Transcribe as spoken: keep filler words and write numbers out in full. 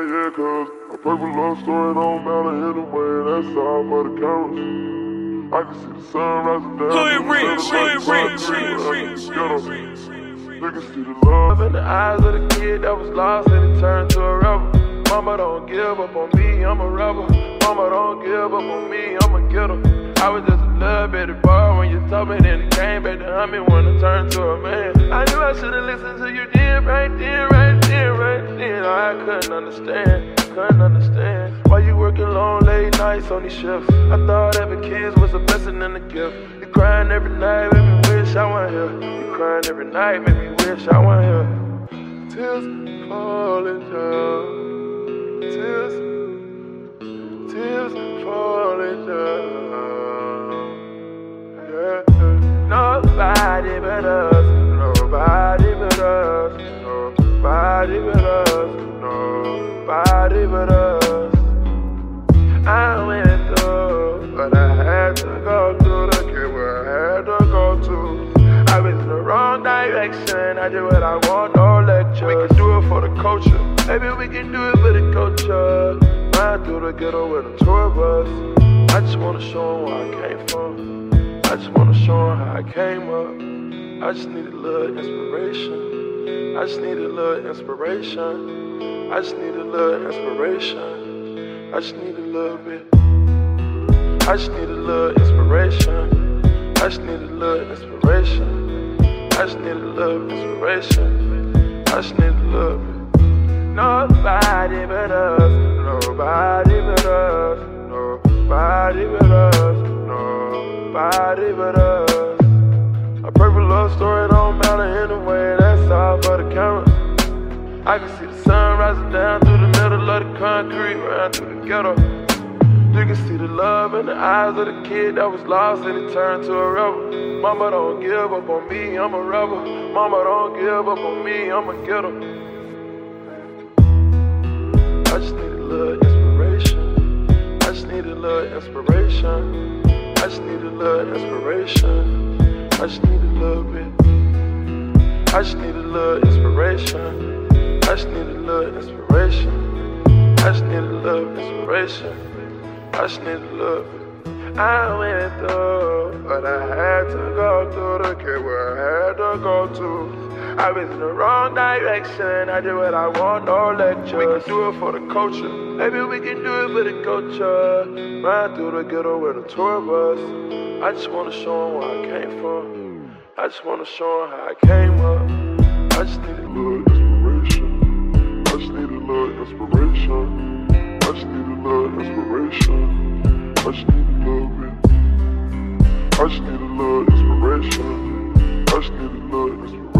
yeah, cause a perfect love story don't matter anyway. That's all for the cameras. I can see the sun rising down. Hood rich, hood rich, hood rich. You can see the love in the eyes of the kid that was lost and he turned to a rebel. Mama don't give up on me, I'm a rebel. Mama don't give up on me, I'm a getter. I was just a little bitty boy when you told me, then it came back to hunt me when I turned to a man. I knew I should've listened to you then, right then, right then, right then. I couldn't understand, couldn't understand why you working long, late nights on these shifts. I thought having kids was a blessing and a gift. You crying every night, make me wish I wasn't here. You crying every night, make me wish I wasn't here. Tears falling down. Tears, tears falling down. Yeah. Nobody but us, nobody but us, nobody but us, nobody but us. I went through, but I had to go through the kid where I had to go to. I went in the wrong direction, I did what I want, no lecture. We can do it for the culture. Maybe we can do it for the culture. Ride through the ghetto with a tour bus. I just wanna show 'em where I came from. I just wanna show 'em how I came up. I just need a little inspiration. I just need a little inspiration. I just need a little inspiration. I just need a little bit. I just need a little inspiration. I just need a little inspiration. I just need a little inspiration. I just need a little bit. Nobody but us, nobody but us, nobody but us, nobody but us. A perfect love story don't matter anyway, that's all for the cameras. I can see the sun rising down through the middle of the concrete, right through the ghetto. You can see the love in the eyes of the kid that was lost and he turned to a rebel. Mama don't give up on me, I'm a rebel. Mama don't give up on me, I'm a getter. I just need a little inspiration. I just need a little inspiration. I just need a little inspiration. I just need a little bit. I just need a little inspiration. I just need a little inspiration. I just need a little inspiration. I just need a little bit. I went through, but I had to go through the kid where I had to go to. I was in the wrong direction, I did what I want, no lecture. We can do it for the culture, maybe we can do it for the culture. Ride through the ghetto with a tour bus. I just wanna show 'em where I came from. I just wanna show 'em how I came up. I just need a little inspiration. I just need a little inspiration. I just need a little inspiration. I just need a little bit. I just need a little inspiration. I just need a little inspiration.